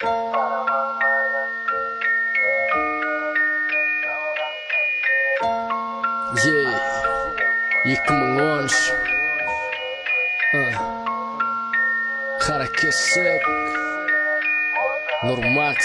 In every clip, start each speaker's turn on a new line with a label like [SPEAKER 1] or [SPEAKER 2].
[SPEAKER 1] 2013 Kara Kesek Nurmax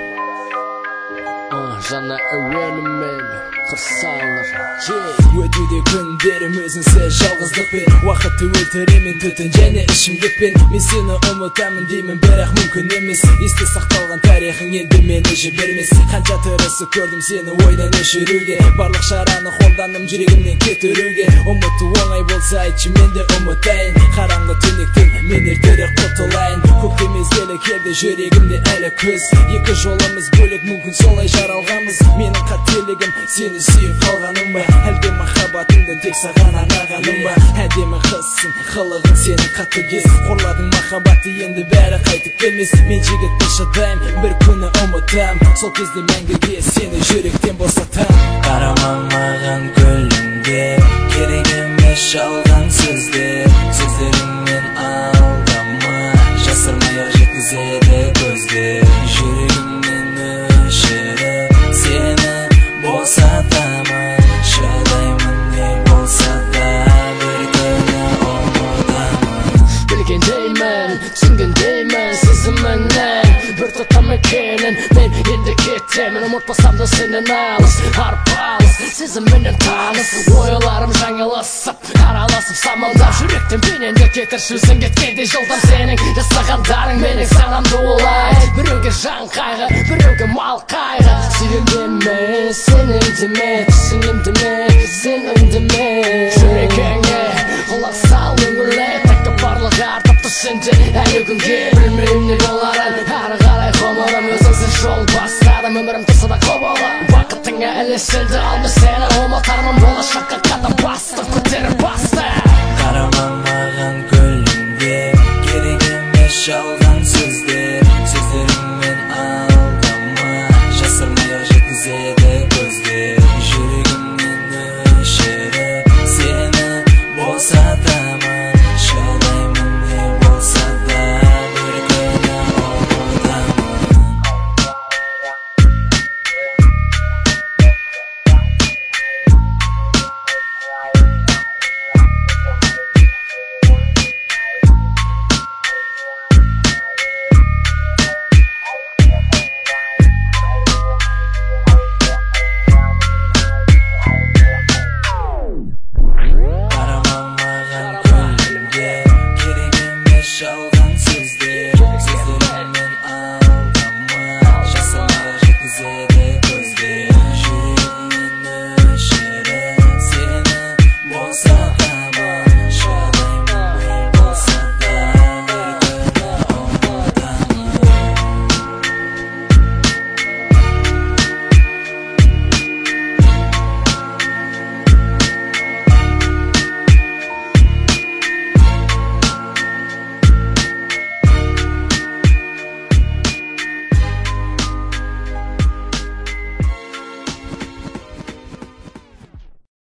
[SPEAKER 1] Жана әуенімен қырсалыр
[SPEAKER 2] Өтуде күндерім өзіңсіз жалғыздықпен Уақытты өлтіремін түтін және ішімдікпен Мен сені ұмытамын деймін, бірақ мүмкін емес. Есте сақталған тарихың енді мені жібермес. Қанша тырысып көрдім сені ойдан өшіруге, барлық шараны қолданым жүрегімнен кетіруге. Ұмыту оңай болса айтшы, мен де ұмытайын. Қараңғы түнектен мен ертерек құтылайын. Көкте мезгілі келді, жүрегімде әлі күз. Екі жолымыз бөлек, мүмкін солай жаралғанбыз. Менің қателігім сені сүйіп қалғаным ба, әлде махаббатыңды тек саған арнағаным ба? Әдемі қызсың, қылығың сені қатыгез. Қорладың махаббатты, енді бәрі қайтып келмес. Мен жігітті шыдаймын, бір күні ұмытам. Сол кезде мәңгіге сені жүректен босатам.
[SPEAKER 3] Қарама маған күлімде, керек емес жалған сөздер. Сөздеріңмен алдама, жасырмай-ақ жеткізеді көздер. Жүрегімнен өшіріп сені босатамын. Шыдаймын не болса да, бір күні ұмытамын.
[SPEAKER 1] Білгендеймін, түсінгендеймін сезіміңнен бір тұтам екенін. Мен енді кетемін, ұмытпасам да сенен алыс, арпалыс сезімменен таныс. Ойларым жаңылысып, араласып самалдап, жүректен пененде кетірші өзің кеткенде жылдам. Сенің жасағандарың менің санамды олай, біреуге жан қайғы, біреуге мал қайғы. Сүйгендеме, сенімдеме, түсінемдеме, сенімдеме. Жүрегіңе құлақ сал, өңірлеп тәккі барлық артып тұр сенде әлі күнге. Білмеймін не боларын, әрі қарай ғұмырым өзіңсіз жол бастадым. Өмірім тұрса да қобалы, бақытыңа ілесілді, ал мен сені ұмытармын. Болашаққа қадам бастым, көтеріп